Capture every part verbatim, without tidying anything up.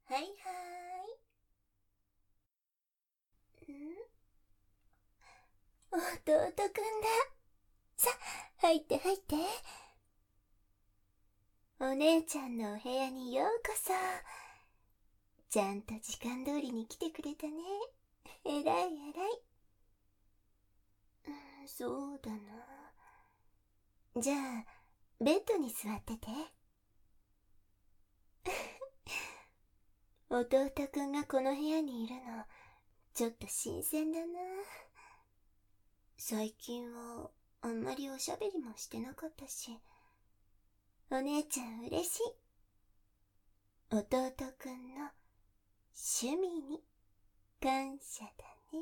はいはーい。ん弟くんだ。さ、入って入って。お姉ちゃんのお部屋にようこそ。ちゃんと時間通りに来てくれたね。えらいえらい。うん、そうだな。じゃあ、ベッドに座ってて。弟くんがこの部屋にいるの、ちょっと新鮮だな。最近はあんまりおしゃべりもしてなかったし、お姉ちゃん嬉しい。弟くんの趣味に感謝だね。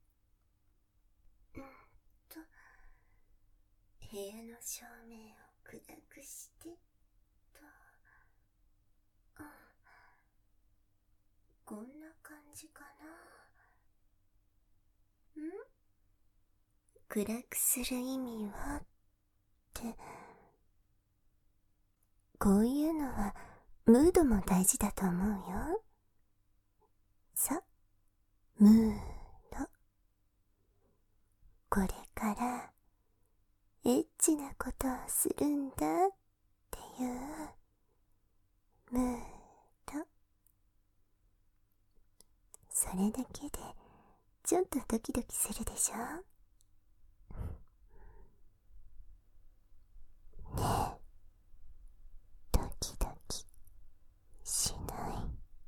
うんと、部屋の照明を暗くしてと、あ、こんな感じかな。ん？暗くする意味はって、こういうのはムードも大事だと思うよ。さ、ムード。これからエッチなことをするんだっていうムード。それだけでちょっとドキドキするでしょ。ねえ、ドキドキしない？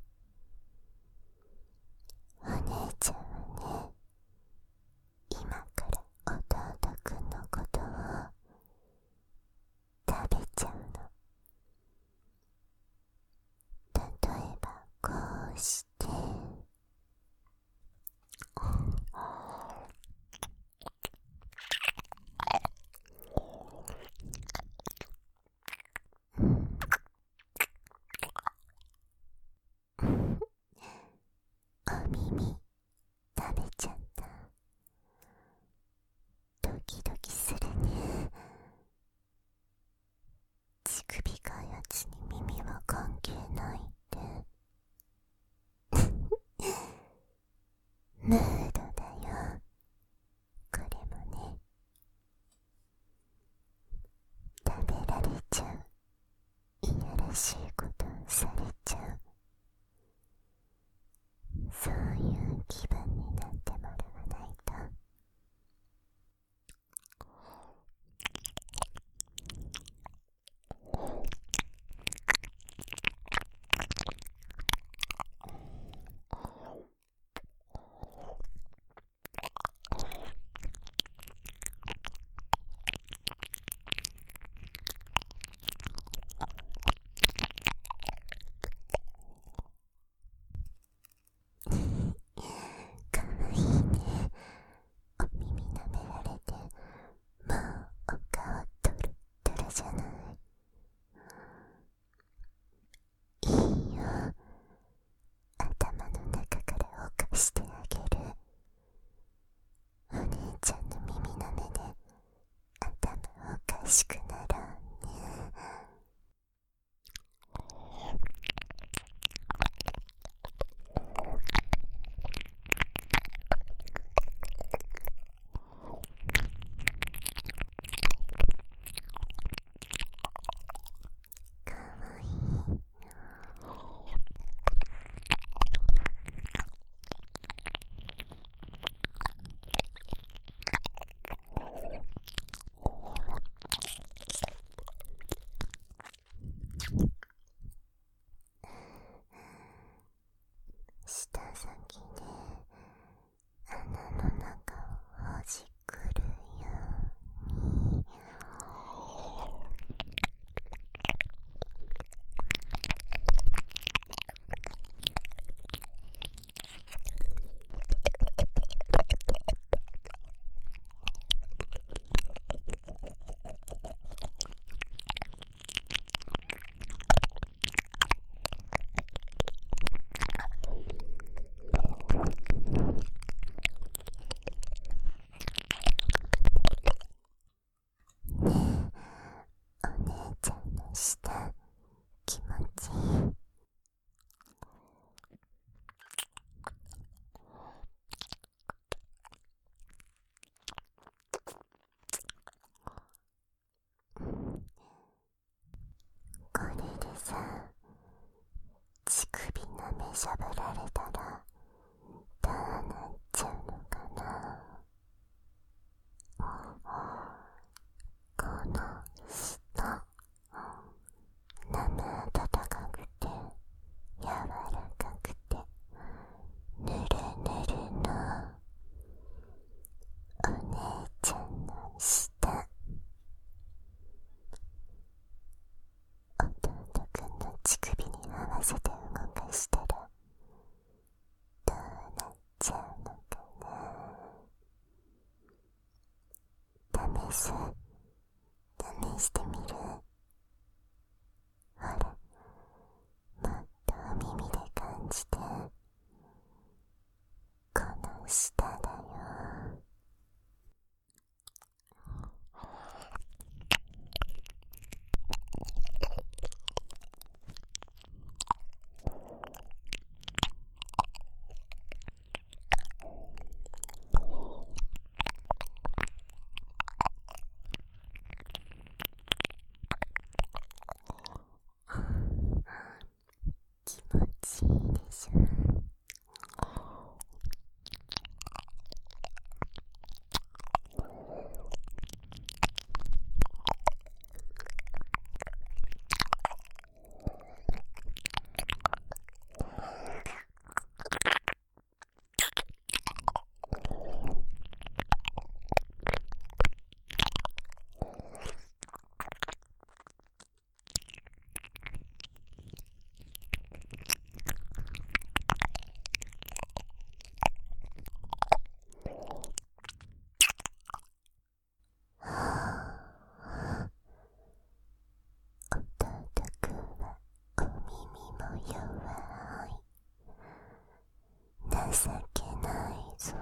お姉ちゃんはね、今から弟くんのことを食べちゃうの。例えばこうしてお耳食べちゃった。ドキドキするね。乳首がやつに耳は関係ないって。ムードだよ、これもね。食べられちゃう、いやらしいことされちゃう、そういう気分になってもらわないと。かわいいね。お耳舐められて、もうお顔トロトロじゃない。いいよ、頭の中からおかしてあげる。お姉ちゃんの耳の目で頭おかしくなろうね。かわいい。 しゃぶられたらどうなっちゃうのかな。この下、生暖かくて柔らかくてぬるぬるのお姉ちゃんの下、弟くんの乳首に合わせて動かしたらどうなっちゃうのかな。試す試してみる。ほら、もっとお耳で感じて。この下だよ。気持ちいいでしょ。情けないぞ。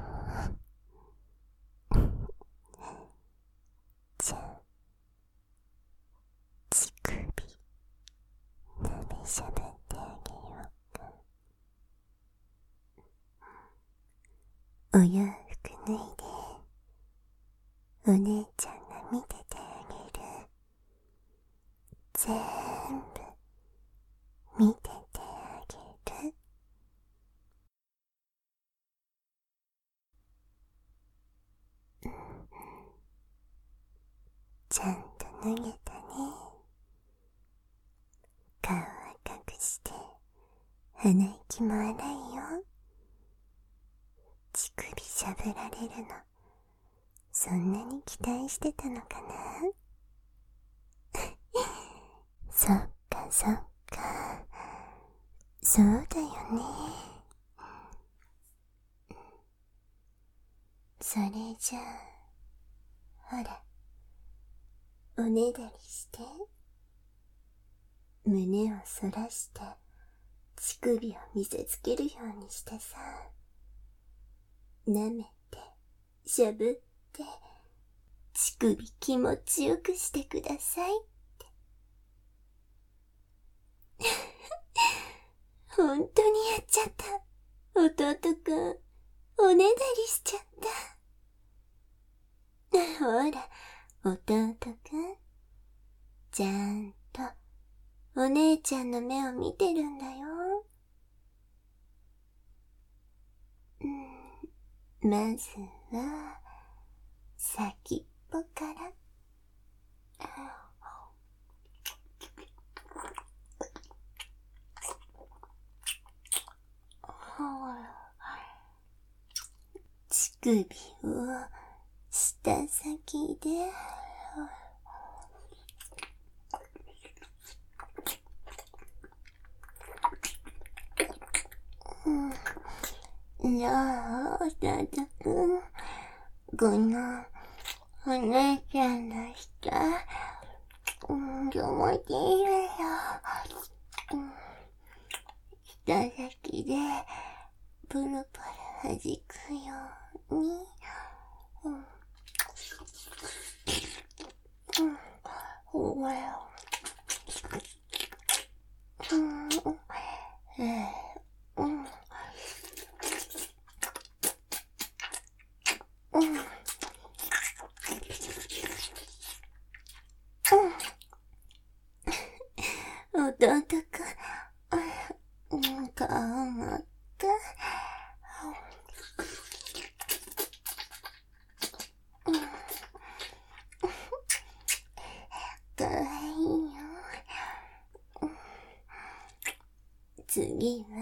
じゃあ乳首舐めしゃぶってあげようか。お洋服脱いでお姉ちゃんが見ててあげる。全部見ててあげる。ちゃんと脱げたね。顔は隠して鼻息も荒いよ。乳首しゃぶられるのそんなに期待してたのかな。そっかそっか、そうだよね。それじゃあほら、おねだりして。胸を反らして乳首を見せつけるようにしてさ、舐めてしゃぶって乳首気持ちよくしてくださいって。ほんとにやっちゃった。弟くん、おねだりしちゃった。ほら、弟くん、ちゃんとお姉ちゃんの目を見てるんだよ。うん、まずは先っぽから。乳首を舌先で。うん、じゃあ、弟くん、このお姉ちゃんの舌、うん、気持ちいいよ。うん、舌先でプルプル弾くように。うん、うん、ほら。うん、えー、うん。うん。うん。弟くん、 かまった。かわいいよ。次は、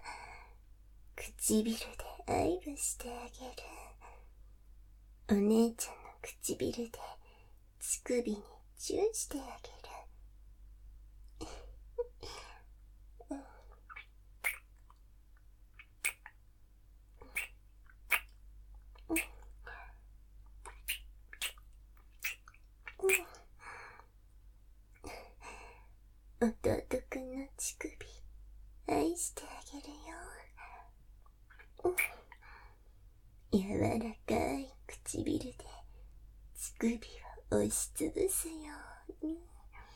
唇で愛撫してあげる。お姉ちゃんの唇で乳首にチューしてあげる。弟くんの乳首愛してあげるよ。柔らかい唇で乳首を押しつぶすように。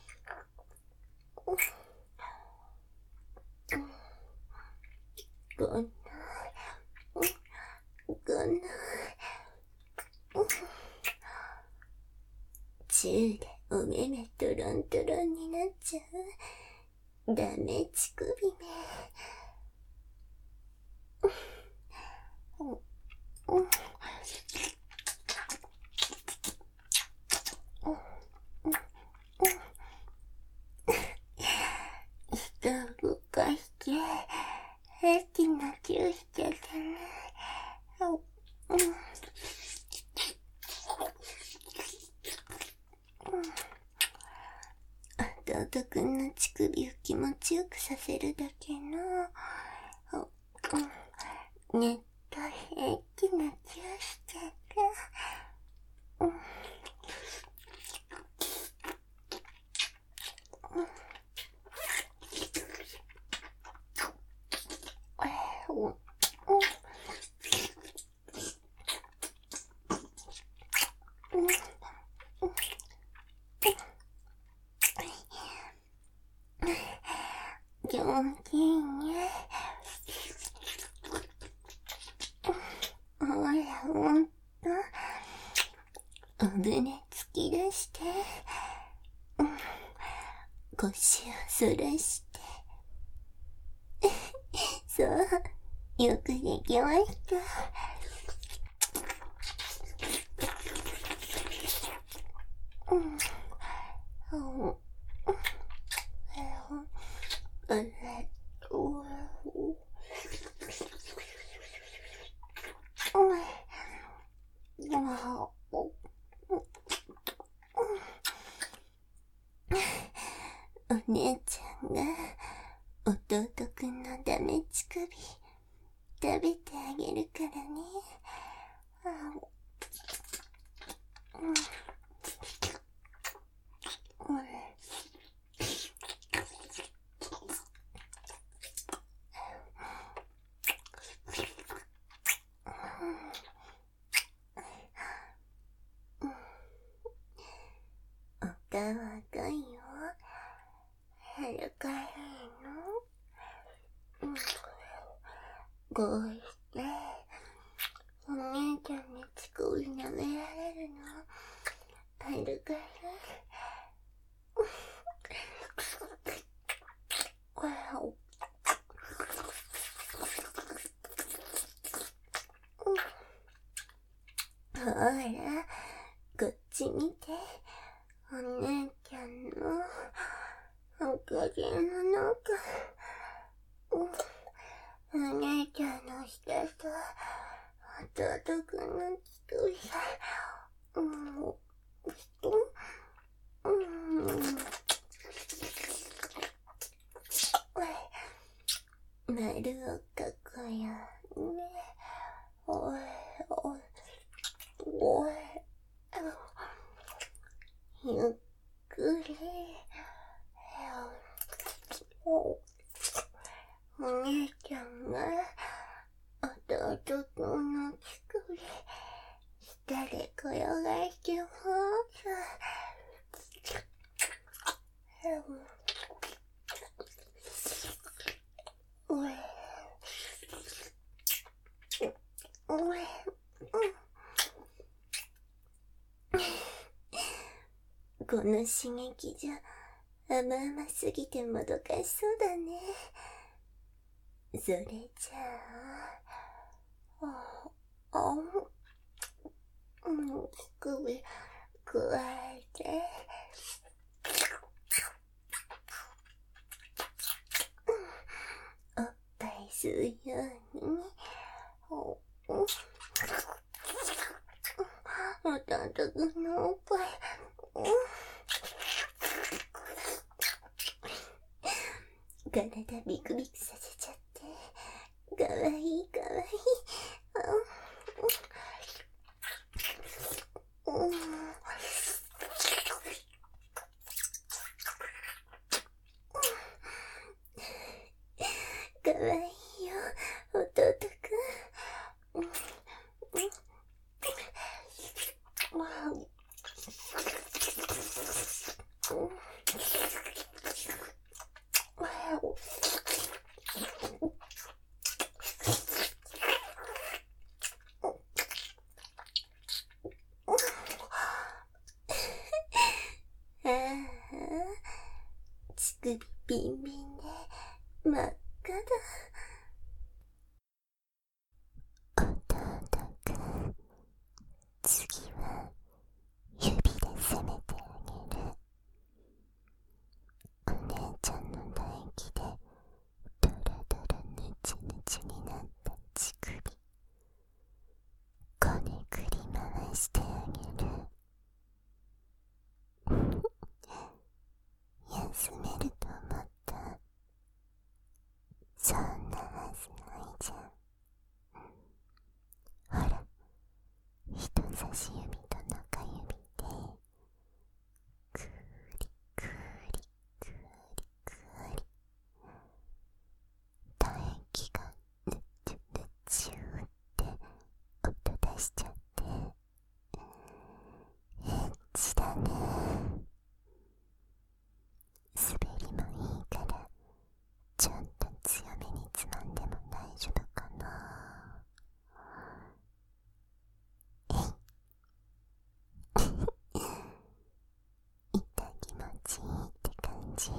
こんな、こんな、チューでお目目トロントロンになっちゃう。ダメ乳首ね。人を動かして平気なチューしちゃったね。弟くんの乳首を気持ちよくさせるだけのねっと平気なチューしちゃった。うん上手ね。ほら、ほんと。お胸突き出して。腰を反らして。そう、よくできました。うん。うん。あれ、お姉ちゃんが弟くんのダメ乳首食べてあげるからね。うんおかわがよ。かいの？こうしてお姉ちゃんに乳首舐められるのあるから。ほら、こっち見て。お姉ちゃんのおかげの中、お姉ちゃんの舌と弟くんの乳首が、うん、うん、丸をかくよね。おいおいおい、ゆっくり。お姉ちゃんが弟くんの乳首下で転がしてます。おいおい、この刺激じゃ甘々すぎてもどかしそうだね。 それじゃあ、あ、あ、うん、首、くわえて、おっぱい吸うように、お、お、おたんたくんのおっぱい、体ビクビクさせちゃって、かわいいかわいい。うん、かわいいよ、弟くん。うん、ああ、乳首ビンビンで真っ赤だ。弟くん、次は指で攻めてあげる。お姉ちゃんの唾液でドロドロヌチヌチになった乳首、こねくり回してあげる。休めると思った？そんなはずないじゃん。ほら、人差し指と中指でくりくりくりくり、唾液がぬちゅぬちゅって音出しちゃって、エッチだね。滑りもいいからちょっと強めにつまんでも大丈夫かな。痛気持ちいいって感じ。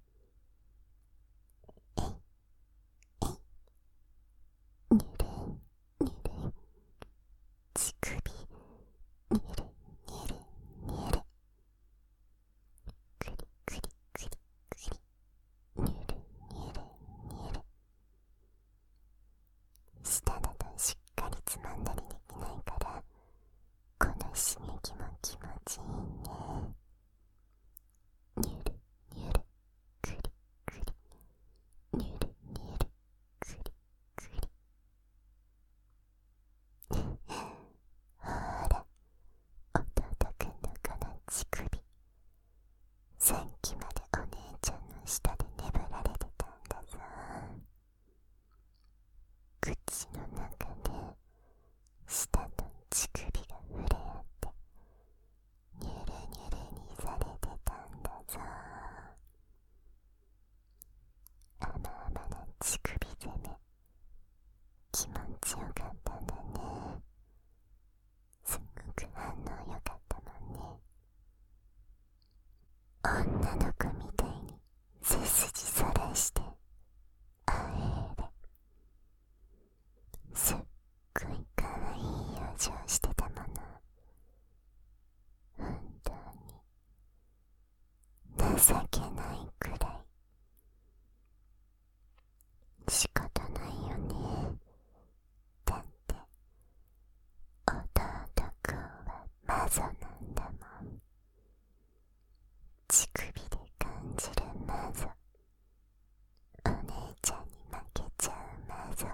えいえい、ぬるぬる、乳首ぬるぬるぬる、くりくりくりくり、ぬるぬるぬる。下だとしっかりつまんだりできないから、この刺激も気持ちいいね。にゅるにゅる、くりくり、にゅるにゅる、くりくり。ほら、弟くんのこの乳首、さっきまでお姉ちゃんの下で粘られてたんだぞ。口の中で舌と乳首が触れ合ってニュルニュルにされてたんだぞ。甘々な乳首攻め、気持ちよかったんだね。すっごく反応よかったもんね。女の子みたいに背筋そらしてあえれ、すっごいかわいい表情してたもの。本当に情けないくらい。仕方ないよね。だって弟くんは魔女なんだもん。乳首で感じる魔女、お姉ちゃんに負けちゃう魔女。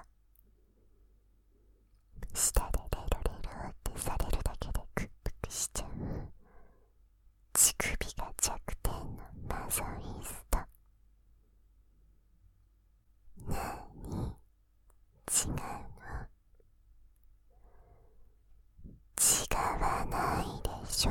舌でレロレロってされるだけで屈服しちゃう乳首が弱点のマゾイスト。なに、違うの？違わないでしょ。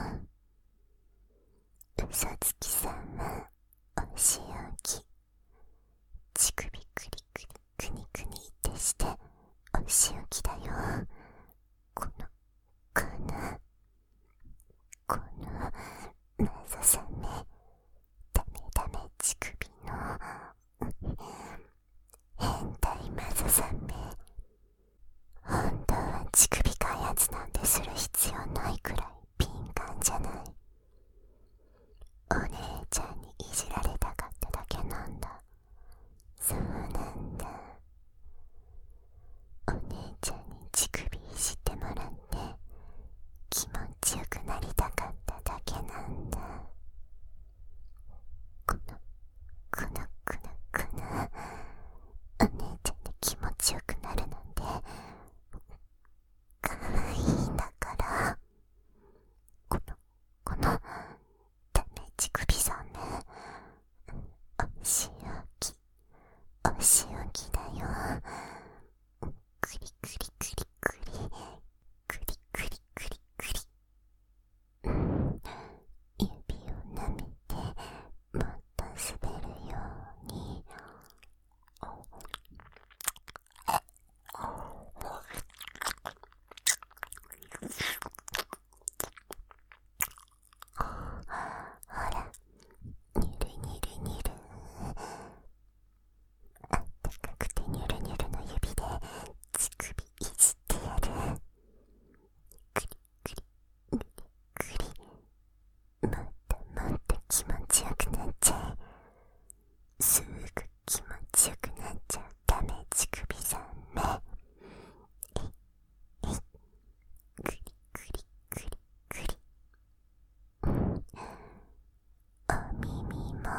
嘘つきさんはお仕置き、乳首クリクリクニクニってしてお仕置きだよ。このこのこのマゾさんね、ダメダメ乳首の変さめ、本当は乳首開発なんてする必要ないくらい敏感じゃない。お姉ちゃんにいじられたかっただけなんだ。そうなんだ。お姉ちゃんに乳首いじってもらって気持ちよくなりたかっただけなんだ。このこのこのこのお姉ちゃんで気持ちよくなるなんてかわいいんだから。このこのダメ乳首さんね、お仕置きお仕置きだよ。クリクリクリクリクリクリクリクリ、うん、指を舐めてもっと滑るように。ほら、ニュルニュルニュル、あったかくてニュルニュルの指で乳首いじってやる。クリクリクリクリ、もっともっと気持ちよくなっちゃえ。すぐ気持ちよくなっちゃうダメ乳首さんめ。えいえい、クリクリクリクリ、うん、お耳も。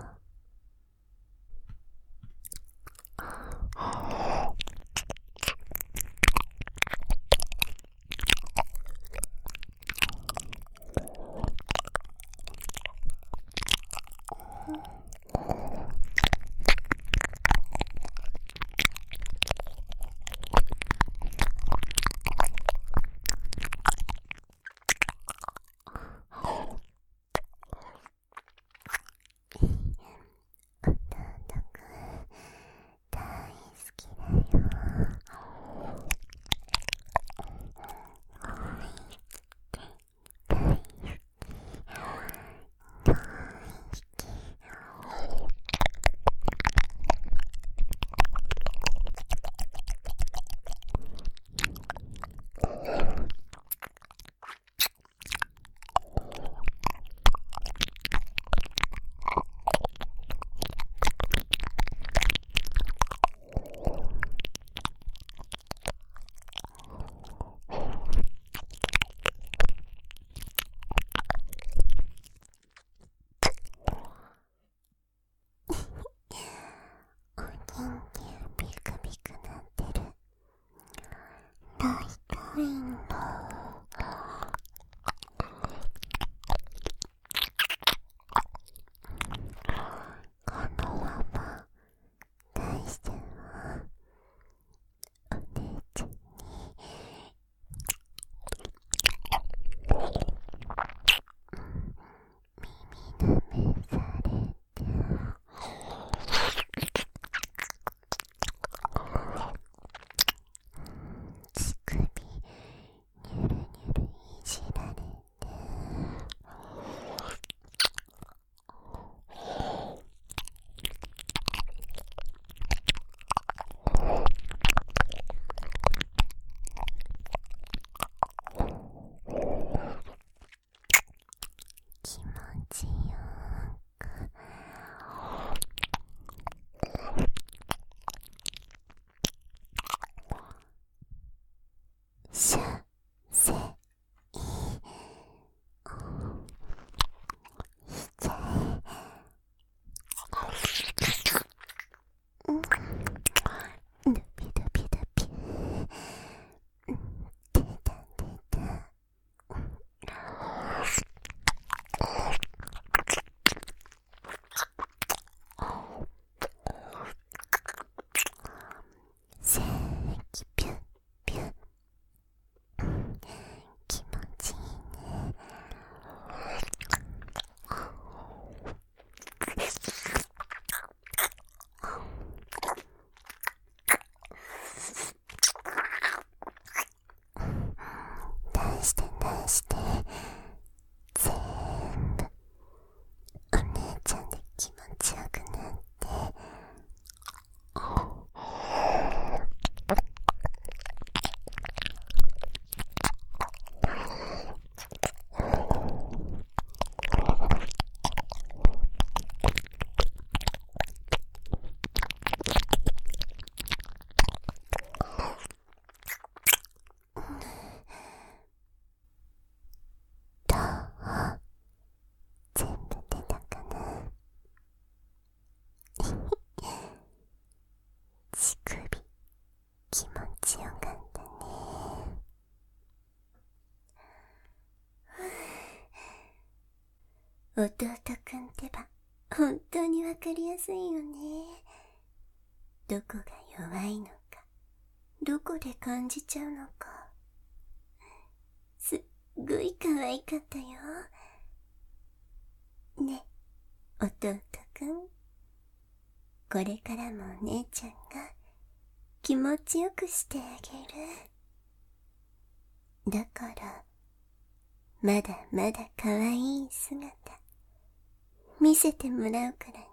弟くん大好きだよ。大好き大好き。お元気ビクビクなってる。どうしたいんだ。このまま大してはお姉ちゃんに耳舐めされて、乳首ニュルニュルいじられて、気持ちよくしゃせいしちゃえ。うん、ドビドビドビ、うん、出た出た。せーきピュッピュッ、気持ちいいね。出して出して、全部お姉ちゃんで気持ちよくなって、 弟くんってば、本当にわかりやすいよね。どこが弱いのか、どこで感じちゃうのか。すっごい可愛かったよ。ね、弟くん。これからもお姉ちゃんが気持ちよくしてあげる。だから、まだまだ可愛い姿、見せてもらうからね。